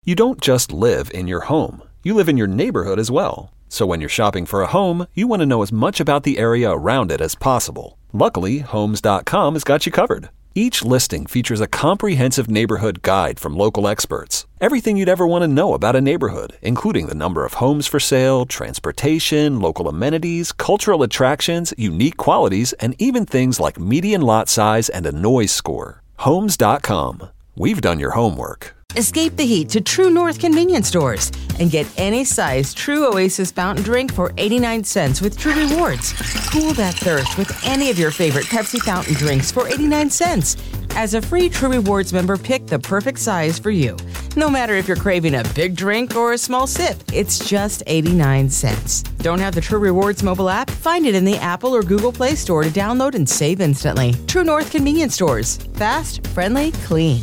You don't just live in your home. You live in your neighborhood as well. So when you're shopping for a home, you want to know as much about the area around it as possible. Luckily, Homes.com has got you covered. Each listing features a comprehensive neighborhood guide from local experts. Everything you'd ever want to know about a neighborhood, including the number of homes for sale, transportation, local amenities, cultural attractions, unique qualities, and even things like median lot size and a noise score. Homes.com. We've done your homework. Escape the heat to True North convenience stores and get any size True Oasis fountain drink for 89 cents with True Rewards. Cool that thirst with any of your favorite Pepsi fountain drinks for 89 cents. As a free True Rewards member, pick the perfect size for you. No matter if you're craving a big drink or a small sip, it's just 89 cents. Don't have the True Rewards mobile app? Find it in the Apple or Google Play Store to download and save instantly. True North convenience stores. Fast, friendly, clean.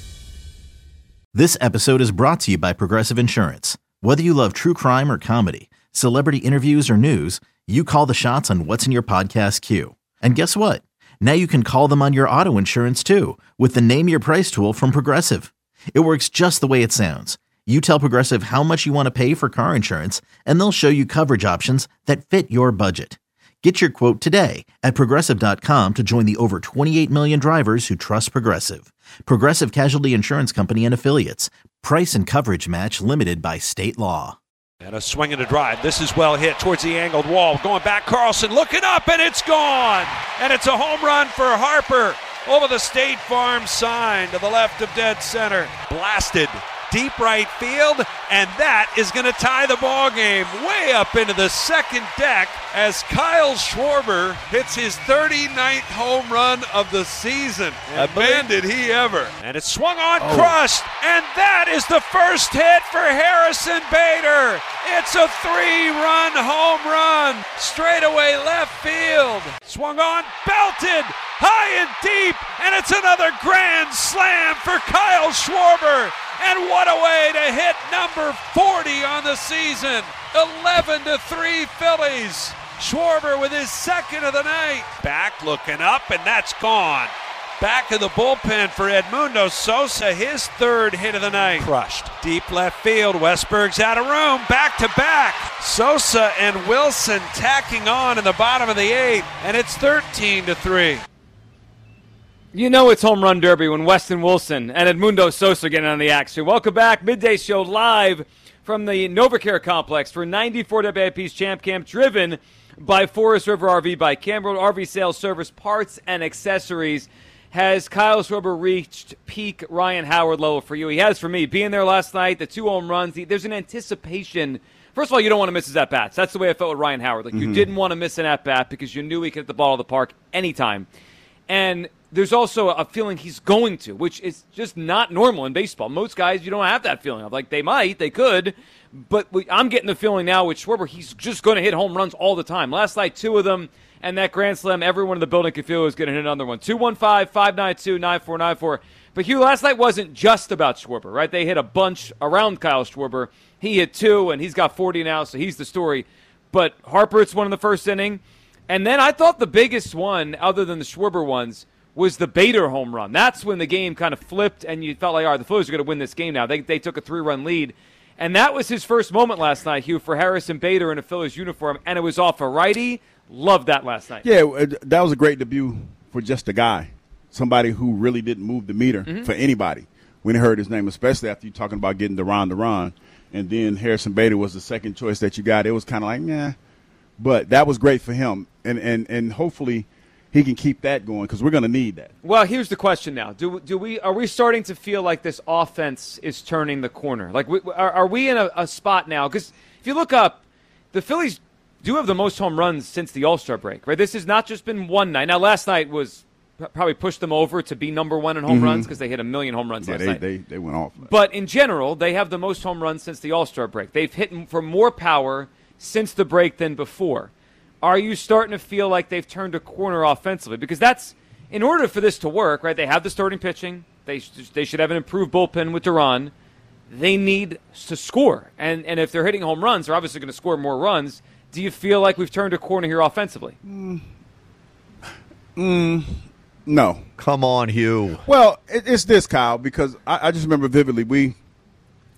This episode is brought to you by Progressive Insurance. Whether you love true crime or comedy, celebrity interviews or news, you call the shots on what's in your podcast queue. And guess what? Now you can call them on your auto insurance too with the Name Your Price tool from Progressive. It works just the way it sounds. You tell Progressive how much you want to pay for car insurance, and they'll show you coverage options that fit your budget. Get your quote today at Progressive.com to join the over 28 million drivers who trust Progressive. Progressive Casualty Insurance Company and Affiliates. Price and coverage match limited by state law. And a swing and a drive. This is well hit towards the angled wall. Going back, Carlson looking up, and it's gone. And it's a home run for Harper over the State Farm sign to the left of dead center. Blasted deep right field, and that is going to tie the ball game way up into the second deck as Kyle Schwarber hits his 39th home run of the season. And man, did he ever. And it's swung on, crushed, and that is the first hit for Harrison Bader. It's a 3-run home run, straightaway left field. Swung on, belted, high and deep, and it's another grand slam for Kyle Schwarber. And what a way to hit number 40 on the season. 11-3 Phillies. Schwarber with his second of the night. Back looking up, and that's gone. Back of the bullpen for Edmundo Sosa, his third hit of the night. Crushed. Deep left field. Westberg's out of room. Back to back. Sosa and Wilson tacking on in the bottom of the eighth, and it's 13-3. You know it's home run derby when Weston Wilson and Edmundo Sosa get on the action. Welcome back. Midday Show live from the NovaCare Complex for 94 WIP's Champ Camp, driven by Forest River RV by Cameron RV Sales Service, Parts and Accessories. Has Kyle Schwarber reached peak Ryan Howard level for you? He has for me. Being there last night, the 2 home runs, there's an anticipation. First of all, you don't want to miss his at-bats. That's the way I felt with Ryan Howard. Like, you didn't want to miss an at-bat because you knew he could hit the ball to the park anytime. And there's also a feeling he's going to, which is just not normal in baseball. Most guys, you don't have that feeling of. Like, they might, they could, but I'm getting the feeling now with Schwarber, he's just going to hit home runs all the time. Last night, 2 of them, and that grand slam, everyone in the building could feel he was going to hit another one. 215-592-9494. But, Hugh, last night wasn't just about Schwarber, right? They hit a bunch around Kyle Schwarber. He hit 2, and he's got 40 now, so he's the story. But Harper, it's one in the first inning. And then I thought the biggest one, other than the Schwarber ones, was the Bader home run. That's when the game kind of flipped, and you felt like, all right, the Phillies are going to win this game now. They took a 3-run lead. And that was his first moment last night, Hugh, for Harrison Bader in a Phillies uniform, and it was off a righty. Loved that last night. Yeah, that was a great debut for just a guy, somebody who really didn't move the meter for anybody. When he heard his name, especially after you talking about getting Duran, and then Harrison Bader was the second choice that you got, it was kind of like, nah. But that was great for him, and hopefully he can keep that going because we're going to need that. Well, here's the question now: are we starting to feel like this offense is turning the corner? Like, are we in a spot now? Because if you look up, the Phillies do have the most home runs since the All-Star break, right? This has not just been one night. Now, last night was probably pushed them over to be number 1 in home runs because they hit 1 million home runs last night. They went off. But in general, they have the most home runs since the All-Star break. They've hit for more power since the break than before. Are you starting to feel like they've turned a corner offensively? Because that's, in order for this to work, right, they have the starting pitching. They should have an improved bullpen with Duran. They need to score. And if they're hitting home runs, they're obviously going to score more runs. Do you feel like we've turned a corner here offensively? No. Come on, Hugh. Well, it's this, Kyle, because I just remember vividly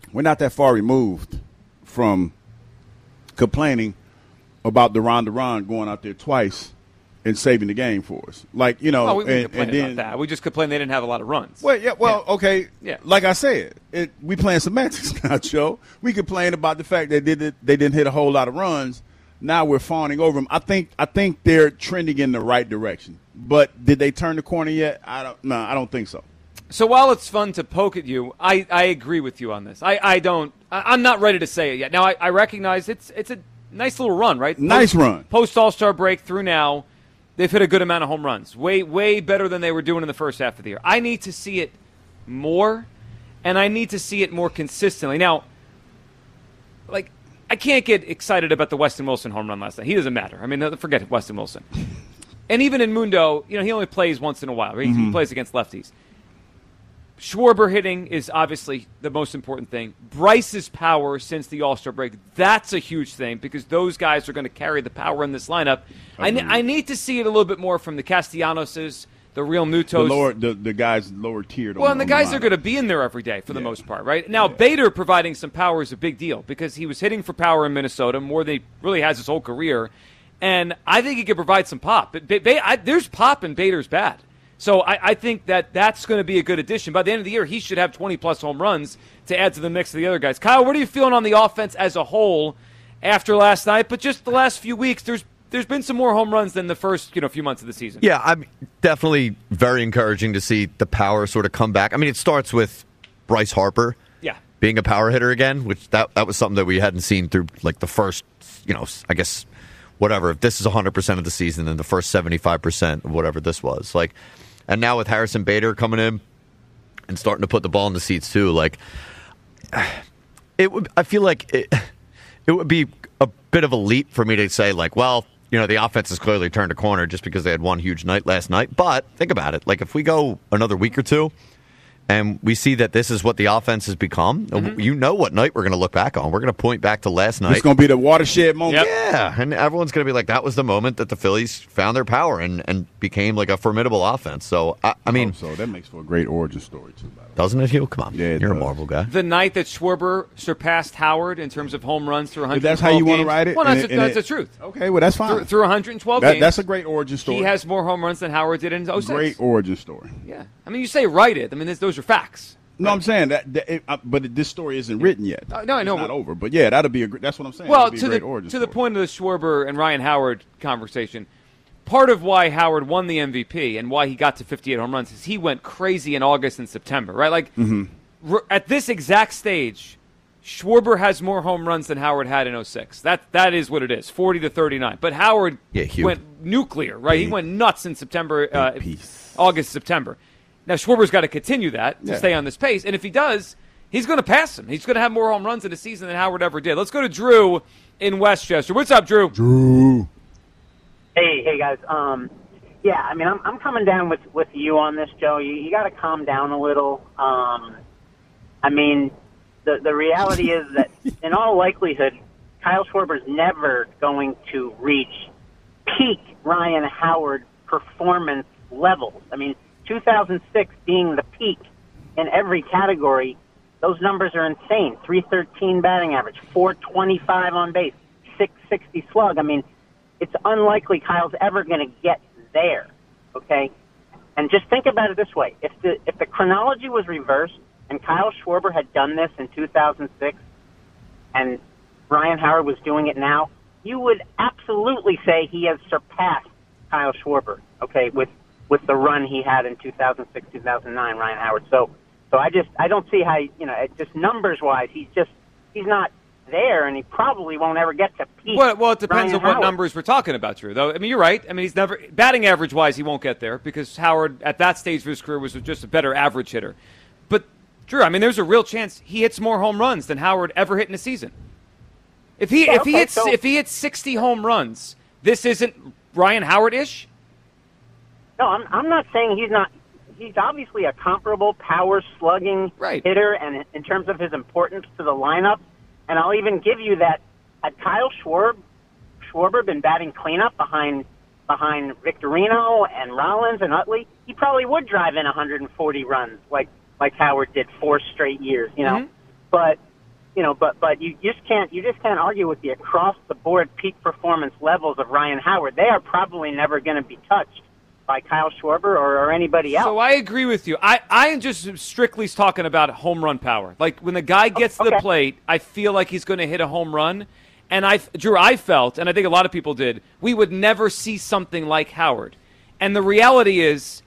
we're not that far removed from complaining about Duran Duran going out there twice and saving the game for us. Like, you know, we complain about that. We just complain they didn't have a lot of runs. Well, yeah, okay. Yeah. Like I said, we playing semantics now, Joe. We complain about the fact that they didn't hit a whole lot of runs. Now we're fawning over them. I think they're trending in the right direction. But did they turn the corner yet? I don't think so. So while it's fun to poke at you, I agree with you on this. I'm not ready to say it yet. Now I recognize it's a nice little run, right? Nice run. Post All-Star break through now. They've hit a good amount of home runs, way better than they were doing in the first half of the year. I need to see it more, and I need to see it more consistently. Now, like, I can't get excited about the Weston Wilson home run last night. He doesn't matter. I mean, forget Weston Wilson. And even in Mundo, you know, he only plays once in a while. Right? He plays against lefties. Schwarber hitting is obviously the most important thing. Bryce's power since the All-Star break, that's a huge thing because those guys are going to carry the power in this lineup. I need to see it a little bit more from the Castellanoses, the Real Mutos. The guys lower tiered. Well, and the guys are going to be in there every day for the most part, right? Now, Bader providing some power is a big deal because he was hitting for power in Minnesota more than he really has his whole career. And I think he could provide some pop. But there's pop in Bader's bat. So I think that's going to be a good addition. By the end of the year, he should have 20-plus home runs to add to the mix of the other guys. Kyle, what are you feeling on the offense as a whole after last night? But just the last few weeks, there's been some more home runs than the first few months of the season. Yeah, I'm definitely very encouraging to see the power sort of come back. I mean, it starts with Bryce Harper being a power hitter again, which that was something that we hadn't seen through like the first, I guess, whatever. If this is 100% of the season, then the first 75% of whatever this was. Like, and now with Harrison Bader coming in and starting to put the ball in the seats too, like I feel like it would be a bit of a leap for me to say like, well, the offense has clearly turned a corner just because they had one huge night last night. But think about it. Like if we go another week or two and we see that this is what the offense has become, you know what night we're going to look back on. We're going to point back to last night. It's going to be the watershed moment. Yep. Yeah, and everyone's going to be like, that was the moment that the Phillies found their power and became like a formidable offense. So, I mean... So that makes for a great origin story, too, by the way. Doesn't it, Hugh? Come on. Yeah, you're a Marvel guy. The night that Schwarber surpassed Howard in terms of home runs through 112 games. That's how you want to write it? Well, that's the truth. Okay, well, that's fine. Through 112 games. That's a great origin story. He has more home runs than Howard did in 06. Great origin story. Yeah. I mean, you say write it. I mean, those are facts. No, I'm saying but this story isn't written yet. No, I know. It's not over. But yeah, that'll be that's what I'm saying. Well, to the point of the Schwarber and Ryan Howard conversation, part of why Howard won the MVP and why he got to 58 home runs is he went crazy in August and September, right? Like at this exact stage, Schwarber has more home runs than Howard had in 06. That is what it is, 40-39. But Howard went nuclear, right? He went nuts in September, August, September. Now, Schwarber's got to continue that to stay on this pace. And if he does, he's going to pass him. He's going to have more home runs in a season than Howard ever did. Let's go to Drew in Westchester. What's up, Drew? Drew. Hey, guys. Yeah, I mean, I'm coming down with you on this, Joe. You got to calm down a little. I mean, the reality is that in all likelihood, Kyle Schwarber's never going to reach peak Ryan Howard performance levels. I mean, 2006 being the peak in every category, those numbers are insane. 313 batting average, 425 on base, 660 slug. I mean, it's unlikely Kyle's ever going to get there, okay? And just think about it this way. If the chronology was reversed and Kyle Schwarber had done this in 2006 and Ryan Howard was doing it now, you would absolutely say he has surpassed Kyle Schwarber, okay, with the run he had in 2006, 2009, Ryan Howard. So I don't see how, just numbers-wise, he's not there, and he probably won't ever get to peak. Well, it depends Ryan on what Howard. numbers we're talking about, Drew, though. I mean, you're right. I mean, he's never, batting average-wise, he won't get there because Howard, at that stage of his career, was just a better average hitter. But, Drew, I mean, there's a real chance he hits more home runs than Howard ever hit in a season. If he hits 60 home runs, this isn't Ryan Howard-ish? No, I'm not saying he's not. He's obviously a comparable power slugging hitter, and in terms of his importance to the lineup, and I'll even give you that had Kyle Schwarber been batting cleanup behind Victorino and Rollins and Utley, he probably would drive in 140 runs like Howard did 4 straight years, But But you just can't argue with the across the board peak performance levels of Ryan Howard. They are probably never going to be touched by Kyle Schwarber or anybody else. So I agree with you. I am just strictly talking about home run power. Like when the guy gets to the plate, I feel like he's going to hit a home run. And Drew, I felt, and I think a lot of people did, we would never see something like Howard. And the reality is,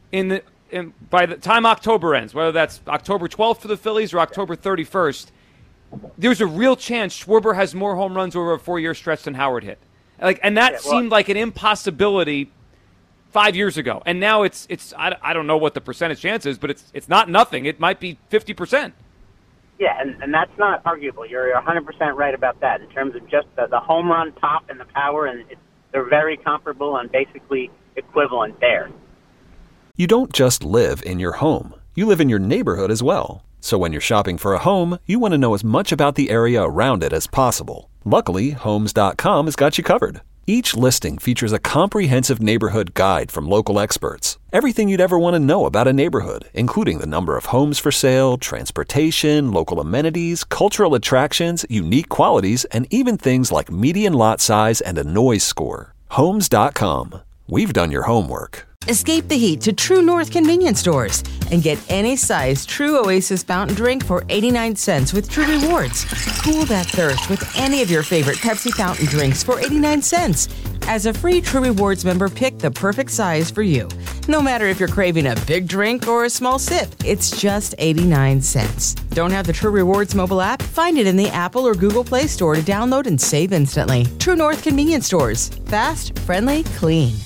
by the time October ends, whether that's October 12th for the Phillies or October 31st, there's a real chance Schwarber has more home runs over a 4-year stretch than Howard hit. And that seemed like an impossibility 5 years ago. And now it's I don't know what the percentage chance is, but it's not nothing. It might be 50%. Yeah, and that's not arguable. You're 100% right about that in terms of just the home run pop and the power, and they're very comparable and basically equivalent there. You don't just live in your home. You live in your neighborhood as well. So when you're shopping for a home, you want to know as much about the area around it as possible. Luckily, Homes.com has got you covered. Each listing features a comprehensive neighborhood guide from local experts. Everything you'd ever want to know about a neighborhood, including the number of homes for sale, transportation, local amenities, cultural attractions, unique qualities, and even things like median lot size and a noise score. Homes.com. We've done your homework. Escape the heat to True North convenience stores and get any size True Oasis fountain drink for 89 cents with True Rewards. Cool that thirst with any of your favorite Pepsi fountain drinks for 89 cents. As a free True Rewards member, pick the perfect size for you. No matter if you're craving a big drink or a small sip, it's just 89 cents. Don't have the True Rewards mobile app? Find it in the Apple or Google Play Store to download and save instantly. True North convenience stores. Fast, friendly, clean.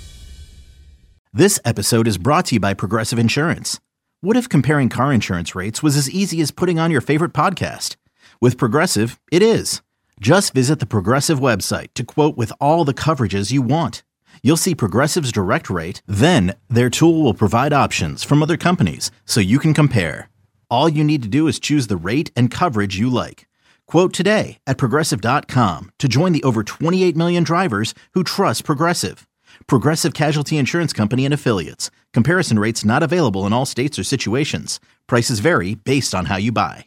This episode is brought to you by Progressive Insurance. What if comparing car insurance rates was as easy as putting on your favorite podcast? With Progressive, it is. Just visit the Progressive website to quote with all the coverages you want. You'll see Progressive's direct rate, then their tool will provide options from other companies so you can compare. All you need to do is choose the rate and coverage you like. Quote today at Progressive.com to join the over 28 million drivers who trust Progressive. Progressive Casualty Insurance Company and Affiliates. Comparison rates not available in all states or situations. Prices vary based on how you buy.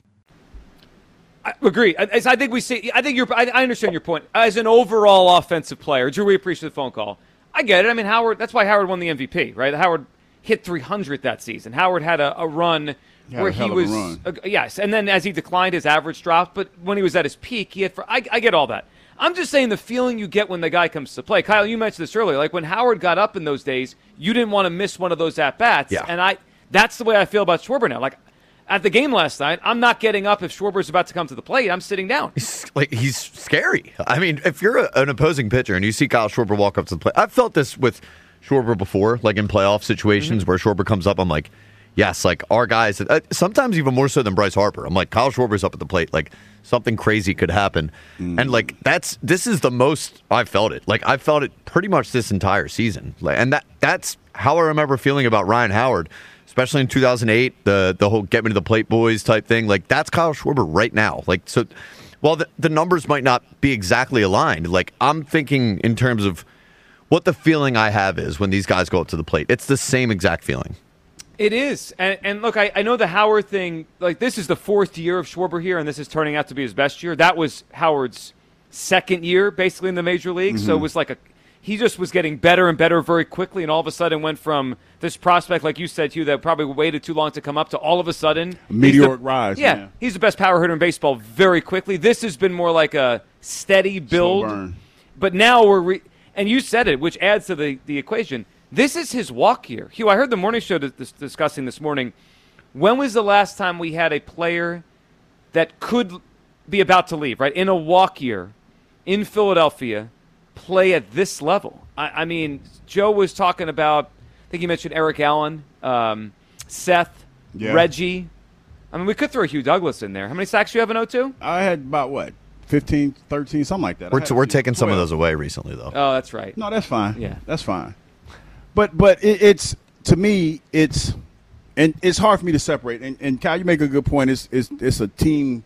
I agree. I think we see. I understand your point. As an overall offensive player, Drew, we appreciate the phone call. I get it. I mean, Howard. That's why Howard won the MVP, right? Howard hit 300 that season. Howard had a run where he was yes, and then as he declined, his average dropped. But when he was at his peak, he had. I get all that. I'm just saying the feeling you get when the guy comes to play. Kyle, you mentioned this earlier. Like when Howard got up in those days, you didn't want to miss one of those at-bats. Yeah. And that's the way I feel about Schwarber now. Like at the game last night, I'm not getting up if Schwarber's about to come to the plate. I'm sitting down. He's scary. I mean, if you're an opposing pitcher and you see Kyle Schwarber walk up to the plate, I've felt this with Schwarber before, like in playoff situations where Schwarber comes up, I'm like, yes, like our guys, sometimes even more so than Bryce Harper. I'm like, Kyle Schwarber's up at the plate, like something crazy could happen. And like this is the most I've felt it. Like I felt it pretty much this entire season. And that's how I remember feeling about Ryan Howard, especially in 2008, the whole get me to the plate boys type thing. Like that's Kyle Schwarber right now. Like so while the numbers might not be exactly aligned, like I'm thinking in terms of what the feeling I have is when these guys go up to the plate. It's the same exact feeling. It is. And look, I know the Howard thing, like this is the fourth year of Schwarber here, and this is turning out to be his best year. That was Howard's second year, basically, in the major league. So it was like he just was getting better and better very quickly, and all of a sudden went from this prospect, like you said, Hugh, that probably waited too long to come up to all of a sudden. Meteoric rise. Yeah, he's the best power hitter in baseball very quickly. This has been more like a steady build. But now and you said it, which adds to the equation. This is his walk year. Hugh, I heard the morning show discussing this morning. When was the last time we had a player that could be about to leave, right, in a walk year in Philadelphia, play at this level? I mean, Joe was talking about, I think he mentioned Eric Allen, Seth, Reggie. I mean, we could throw Hugh Douglas in there. How many sacks do you have in 0-2? I had about, 15, 13, something like that. We're taking 12. Some of those away recently, though. Oh, that's right. No, that's fine. Yeah. That's fine. But it's to me it's hard for me to separate. And Kyle, you make a good point. It's a team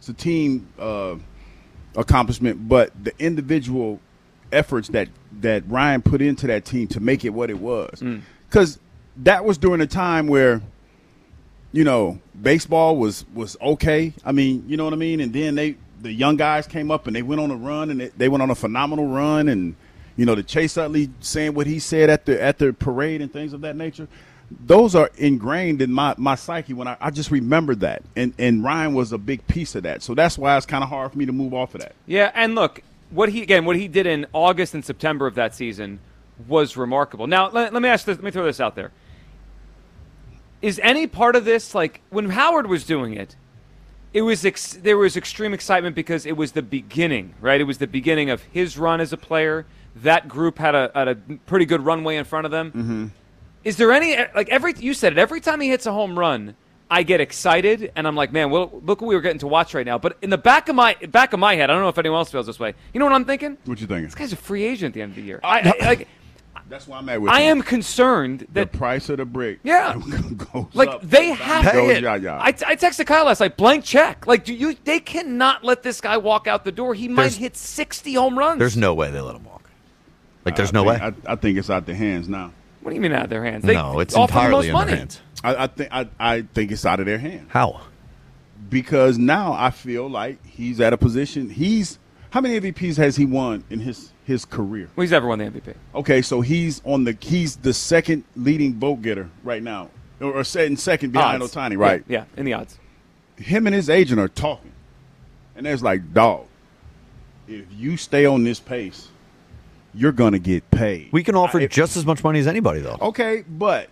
accomplishment, but the individual efforts that Ryan put into that team to make it what it was, because that was during a time where baseball was okay. I mean, you know what I mean? And then the young guys came up and they went on a run, and they went on a phenomenal run. And, the Chase Utley saying what he said at the parade and things of that nature, those are ingrained in my psyche when I just remember that. And Ryan was a big piece of that. So that's why it's kind of hard for me to move off of that. Yeah, and look, what he did in August and September of that season was remarkable. Now, let me ask this, let me throw this out there. Is any part of this, like when Howard was doing it, there was extreme excitement because it was the beginning, right? It was the beginning of his run as a player. That group had a pretty good runway in front of them. Mm-hmm. Is there any, you said it, every time he hits a home run, I get excited, and I'm like, man, well, look what we were getting to watch right now. But in the back of my head, I don't know if anyone else feels this way. You know what I'm thinking? What you thinking? This guy's a free agent at the end of the year. That's why I'm at with I you. am concerned that the price of the brick. Yeah, goes like up. they have pay it. I texted Kyle last night, blank check. Like, they cannot let this guy walk out the door. He might hit 60 home runs. There's no way they let him walk. There's no way. I think it's out their hands now. What do you mean out of their hands? No, it's entirely in their hands. I think it's out of their hands. How? Because now I feel like he's at a position. How many MVPs has he won in his career? Well, he's never won the MVP. Okay, so he's the second leading vote getter right now, or second behind Ohtani, right? Yeah, in the odds. Him and his agent are talking, and there's like, dog, if you stay on this pace, you're gonna get paid. We can offer just as much money as anybody, though. Okay, but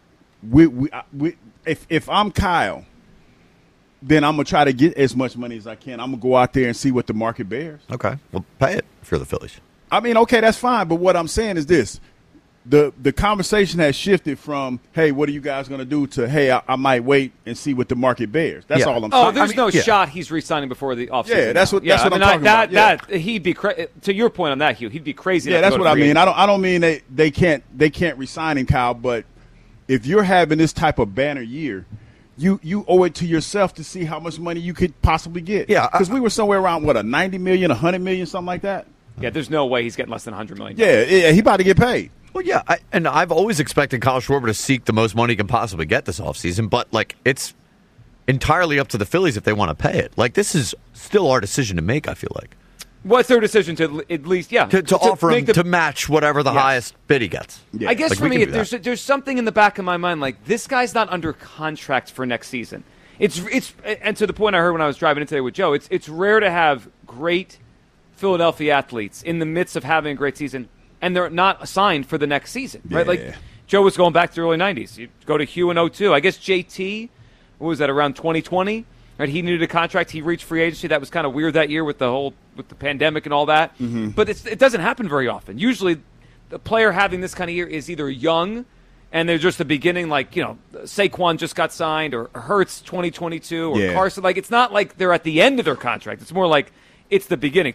if I'm Kyle, then I'm going to try to get as much money as I can. I'm going to go out there and see what the market bears. Okay. Well, pay it if you're the Phillies. I mean, okay, that's fine. But what I'm saying is this. The conversation has shifted from, hey, what are you guys going to do, to, hey, I might wait and see what the market bears. That's all I'm saying. Oh, there's no shot he's re-signing before the offseason. Yeah, that's what I'm talking about. That he'd be to your point on that, Hugh. He'd be crazy. Yeah, that's what I mean. I don't mean they can't re-sign him, Kyle. But if you're having this type of banner year, you owe it to yourself to see how much money you could possibly get. Yeah, because we were somewhere around a 90 million, 100 million, something like that. Yeah, there's no way he's getting less than 100 million. Yeah, he about to get paid. Well, yeah, and I've always expected Kyle Schwarber to seek the most money he can possibly get this offseason, but, it's entirely up to the Phillies if they want to pay it. This is still our decision to make, I feel like. What's their decision to at least, to offer him to match whatever the highest bid he gets? Yeah. I guess for me, there's something in the back of my mind, this guy's not under contract for next season. It's and to the point I heard when I was driving in today with Joe, it's rare to have great Philadelphia athletes in the midst of having a great season, and they're not assigned for the next season, right? Yeah. Joe was going back to the early 90s. You go to Hugh in 02. I guess JT, what was that, around 2020? Right, he needed a contract. He reached free agency. That was kind of weird that year with the pandemic and all that. Mm-hmm. But it doesn't happen very often. Usually, the player having this kind of year is either young and they're just the beginning, Saquon just got signed, or Hurts 2022, or Carson. It's not like they're at the end of their contract. It's more like it's the beginning.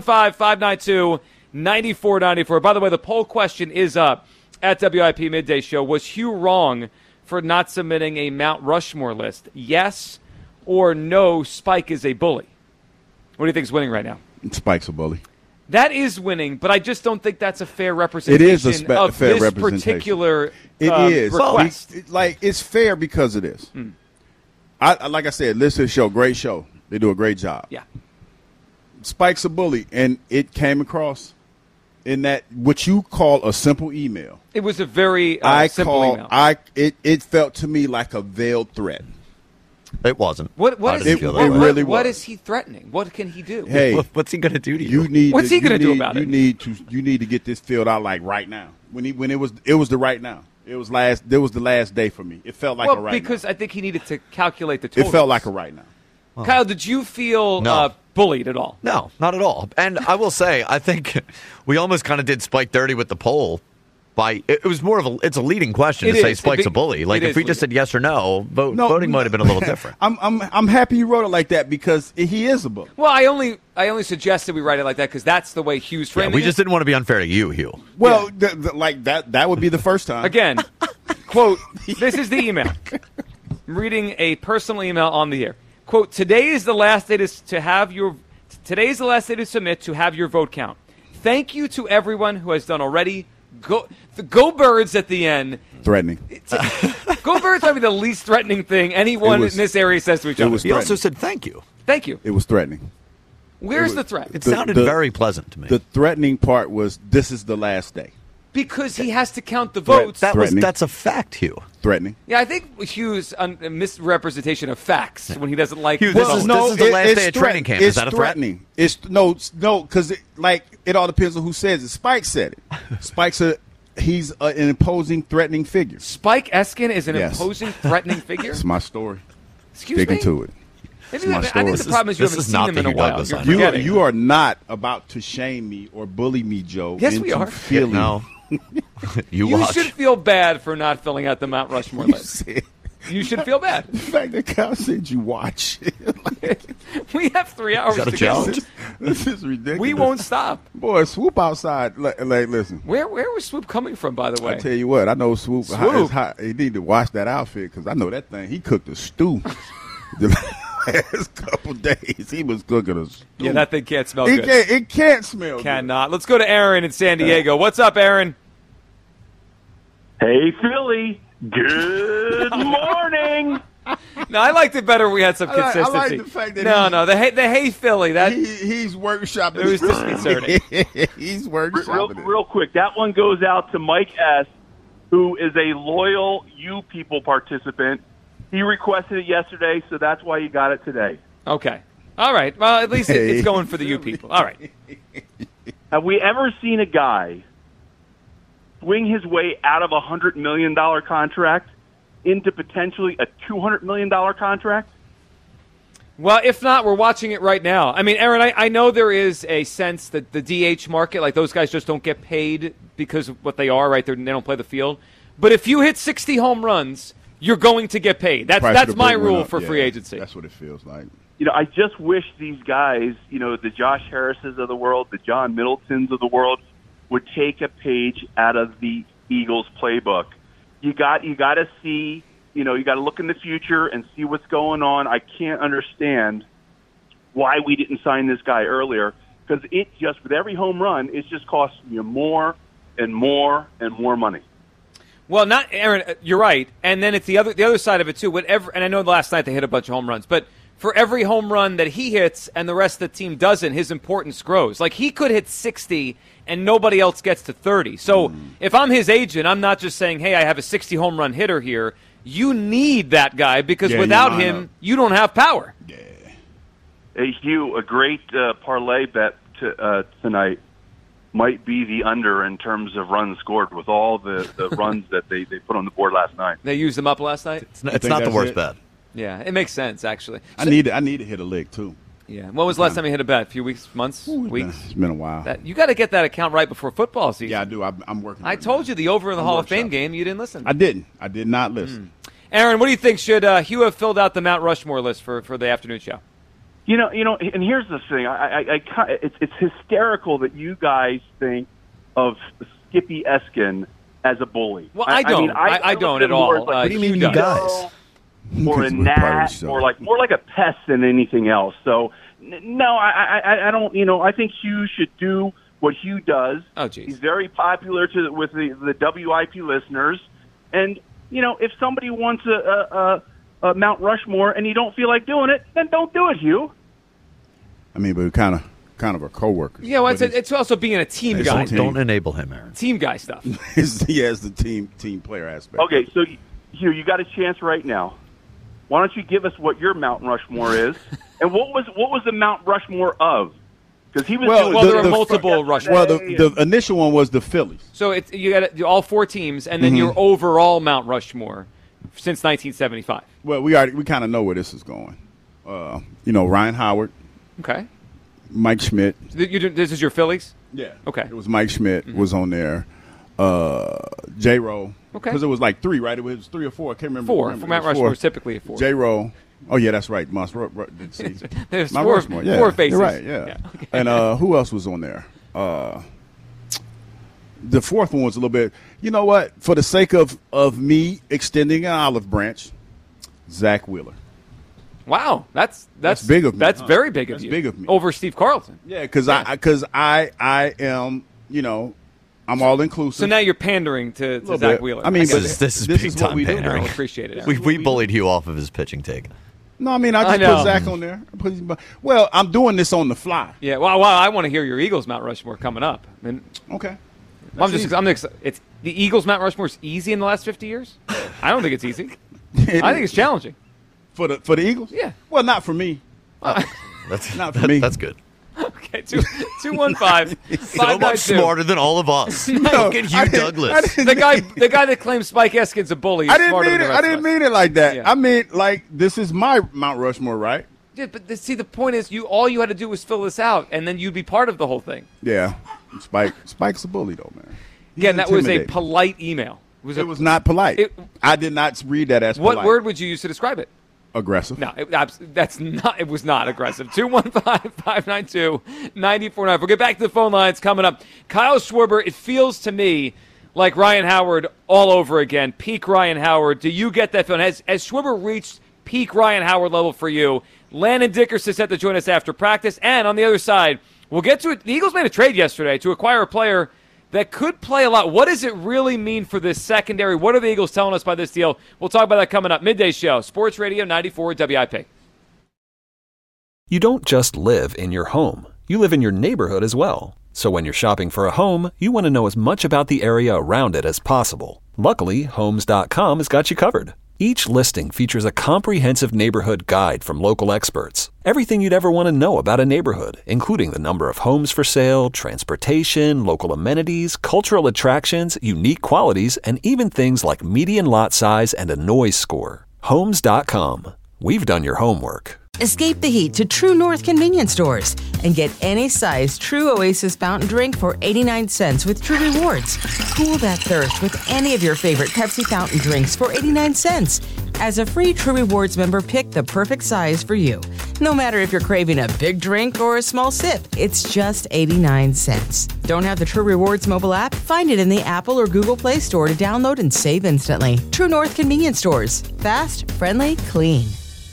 215-592-9494. By the way, the poll question is up at WIP Midday Show. Was Hugh wrong for not submitting a Mount Rushmore list? Yes or no, Spike is a bully? What do you think is winning right now? Spike's a bully. That is winning, but I just don't think that's a fair representation of this particular request. Well, it's fair because it is. Like I said, listen to the show. Great show. They do a great job. Yeah. Spike's a bully, and it came across in that what you call a simple email. It was a very simple email. It felt to me like a veiled threat. It wasn't. What is he threatening? What can he do? Hey, what's he going to do to you? What's he going to do about it? You need to get this filled out right now. When it was the right now. It was the last day for me. It felt like a right now. Because I think he needed to calculate the totals. It felt like a right now. Well, Kyle, did you feel bullied at all? No, not at all. And I will say, I think we almost kind of did Spike dirty with the poll. It was more of it's a leading question to say Spike's a bully. If we just said yes or no, voting might have been a little different. I'm happy you wrote it like that because he is a bully. Well, I only suggested we write it like that because that's the way Hugh's framing we just didn't want to be unfair to you, Hugh. Well, that would be the first time. Again, quote, this is the email. I'm reading a personal email on the air. Quote, today is the last day to submit to have your vote count. Thank you to everyone who has done already. Go Birds at the end. Threatening. Go Birds might be the least threatening thing anyone in this area says to each other. He also said thank you. Thank you. It was threatening. Where's the threat? It sounded very pleasant to me. The threatening part was this is the last day. Because he has to count the votes. That's a fact, Hugh. Threatening. Yeah, I think Hugh's misrepresentation of facts when he doesn't like. Hugh, this is the last day of training camp. Is that a threat? It's no, because it all depends on who says it. Spike said it. Spike's he's an imposing, threatening figure. Spike Eskin is an imposing, threatening figure. It's my story. Excuse me. Dig into it. I think the problem is you haven't seen him in a while. You are not about to shame me or bully me, Joe. Yes, we are. Feeling. No. You should feel bad for not filling out the Mount Rushmore list. You should feel bad. The fact that Kyle said you watch. We have 3 hours to go. This is ridiculous. We won't stop. Boy, Swoop outside. Listen. Where was Swoop coming from, by the way? I tell you what, I know Swoop. He need to wash that outfit because I know that thing. He cooked a stew. The last couple days, he was cooking a stew. Yeah, that thing can't smell good. It can't smell Cannot. Let's go to Aaron in San Diego. What's up, Aaron? Hey, Philly. Good morning. No, I liked it better when we had some consistency. I like the fact that the Hey Philly. That he's workshopping. It was disconcerting. He's workshopping. Real quick, that one goes out to Mike S., who is a loyal You People participant. He requested it yesterday, so that's why he got it today. Okay. All right. Well, at least it's going for the You People. All right. Have we ever seen a guy swing his way out of a $100 million contract into potentially a $200 million contract? Well, if not, we're watching it right now. I mean, Aaron, I know there is a sense that the DH market, like those guys just don't get paid because of what they are, right? They don't play the field. But if you hit 60 home runs, you're going to get paid. That's my rule for free agency. That's what it feels like. I just wish these guys, the Josh Harrises of the world, the John Middletons of the world, would take a page out of the Eagles playbook. You got to see, you got to look in the future and see what's going on. I can't understand why we didn't sign this guy earlier, because it just, with every home run, it's just costing you more and more and more money. Well, Aaron, you're right. And then it's the other side of it too. And I know last night they hit a bunch of home runs, but for every home run that he hits and the rest of the team doesn't, his importance grows. Like, he could hit 60 and nobody else gets to 30. So if I'm his agent, I'm not just saying, hey, I have a 60 home run hitter here. You need that guy because without him, you don't have power. Yeah. Hey, Hugh, a great parlay bet tonight might be the under in terms of runs scored with all the runs that they put on the board last night. They used them up last night? It's not the worst bet. Yeah, it makes sense, actually. I need to hit a lick, too. Yeah. When was the last time you hit a bet? A few weeks, months, weeks? It's been a while. You got to get that account right before football season. Yeah, I do. I'm working on it. I told you the over in the Hall of Fame game. You didn't listen. I didn't. I did not listen. Aaron, what do you think? Should Hugh have filled out the Mount Rushmore list for the afternoon show? And here's the thing. It's hysterical that you guys think of Skippy Eskin as a bully. Well, I don't. I don't at all. What do you mean, you guys? Or a gnat, more like a pest than anything else. So, no, I don't. I think Hugh should do what Hugh does. Oh, geez. He's very popular with the WIP listeners, and if somebody wants a Mount Rushmore and you don't feel like doing it, then don't do it, Hugh. I mean, but we're kind of a coworker. Yeah, well, it's also being a team guy. Don't enable him, Aaron. Team guy stuff. He has the team player aspect. Okay, so Hugh, you got a chance right now. Why don't you give us what your Mount Rushmore is, and what was the Mount Rushmore of? Because he was there were multiple Rushmore. Well, the initial one was the Phillies. So you got all 4 teams, and then your overall Mount Rushmore since 1975. Well, we kind of know where this is going. Ryan Howard. Okay. Mike Schmidt. This is your Phillies? Yeah. Okay. It was Mike Schmidt was on there. J-Rowe. Okay. Because it was like 3, right? It was 3 or 4. I can't remember. 4. For Mount Rushmore, typically 4. J-Rowe. Oh, yeah, that's right. There's Mount Rushmore. Yeah. 4 faces. You're right, yeah. Okay. And who else was on there? The fourth one was a little bit, you know what? For the sake of me extending an olive branch, Zach Wheeler. Wow, that's big of me. That's very big of you. That's big of me over Steve Carlson. Yeah, because I am I'm all inclusive. So now you're pandering to Zach Wheeler. I mean, this is big time pandering. I appreciate it. We bullied Hugh off of his pitching take. No, I mean, I just put Zach on there. Well, I'm doing this on the fly. Yeah, well, I want to hear your Eagles Mount Rushmore coming up. Okay. It's the Eagles Mount Rushmore is easy in the last 50 years? I don't think it's easy. I think it's challenging. For the Eagles? Yeah. Well, not for me. Not for me. That's good. Okay, 215. So much smarter than all of us. Look at Hugh Douglas. The guy that claims Spike Eskin's a bully. I didn't mean it like that. Yeah. I mean, like, this is my Mount Rushmore, right? Yeah, but see, the point is, all you had to do was fill this out, and then you'd be part of the whole thing. Yeah, Spike's a bully, though, man. Again, that was a polite email. It was not polite. I did not read that as polite. What word would you use to describe it? Aggressive. No, that's not. It was not aggressive. 215-592-94.9. We'll get back to the phone lines coming up. Kyle Schwarber, it feels to me like Ryan Howard all over again. Peak Ryan Howard. Do you get that feeling? Has Schwarber reached peak Ryan Howard level for you? Landon Dickerson set to join us after practice. And on the other side, we'll get to it. The Eagles made a trade yesterday to acquire a player that could play a lot. What does it really mean for this secondary? What are the Eagles telling us by this deal? We'll talk about that coming up. Midday Show, Sports Radio 94 WIP. You don't just live in your home. You live in your neighborhood as well. So when you're shopping for a home, you want to know as much about the area around it as possible. Luckily, Homes.com has got you covered. Each listing features a comprehensive neighborhood guide from local experts. Everything you'd ever want to know about a neighborhood, including the number of homes for sale, transportation, local amenities, cultural attractions, unique qualities, and even things like median lot size and a noise score. Homes.com. We've done your homework. Escape the heat to True North convenience stores and get any size True Oasis fountain drink for 89 cents with True Rewards. Cool that thirst with any of your favorite Pepsi fountain drinks for 89 cents. As a free True Rewards member, pick the perfect size for you. No matter if you're craving a big drink or a small sip, it's just 89 cents. Don't have the True Rewards mobile app? Find it in the Apple or Google Play Store to download and save instantly. True North convenience stores. Fast, friendly, clean.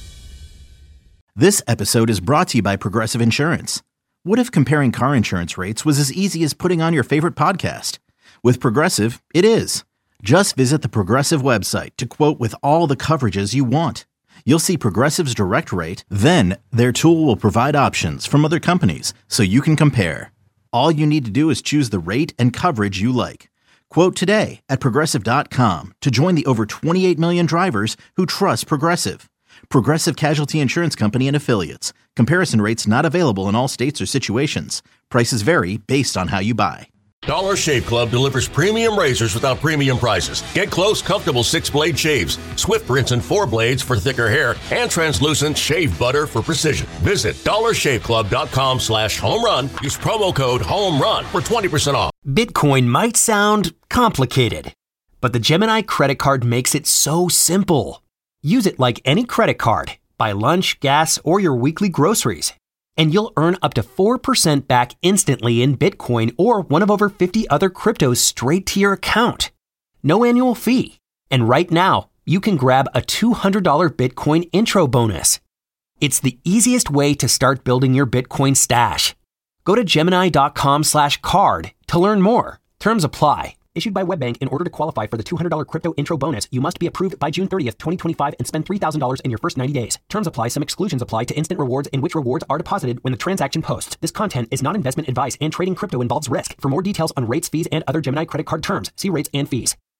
This episode is brought to you by Progressive Insurance. What if comparing car insurance rates was as easy as putting on your favorite podcast? With Progressive, it is. Just visit the Progressive website to quote with all the coverages you want. You'll see Progressive's direct rate, then their tool will provide options from other companies so you can compare. All you need to do is choose the rate and coverage you like. Quote today at Progressive.com to join the over 28 million drivers who trust Progressive. Progressive Casualty Insurance Company and Affiliates. Comparison rates not available in all states or situations. Prices vary based on how you buy. Dollar Shave Club delivers premium razors without premium prices. Get close, comfortable 6-blade shaves, Swift rinse and 4 blades for thicker hair, and translucent shave butter for precision. Visit dollarshaveclub.com/homerun. Use promo code HOMERUN for 20% off. Bitcoin might sound complicated, but the Gemini credit card makes it so simple. Use it like any credit card. Buy lunch, gas, or your weekly groceries. And you'll earn up to 4% back instantly in Bitcoin or one of over 50 other cryptos straight to your account. No annual fee. And right now, you can grab a $200 Bitcoin intro bonus. It's the easiest way to start building your Bitcoin stash. Go to Gemini.com/card to learn more. Terms apply. Issued by WebBank. In order to qualify for the $200 crypto intro bonus, you must be approved by June 30th, 2025 and spend $3,000 in your first 90 days. Terms apply. Some exclusions apply to instant rewards in which rewards are deposited when the transaction posts. This content is not investment advice and trading crypto involves risk. For more details on rates, fees, and other Gemini credit card terms, see rates and fees.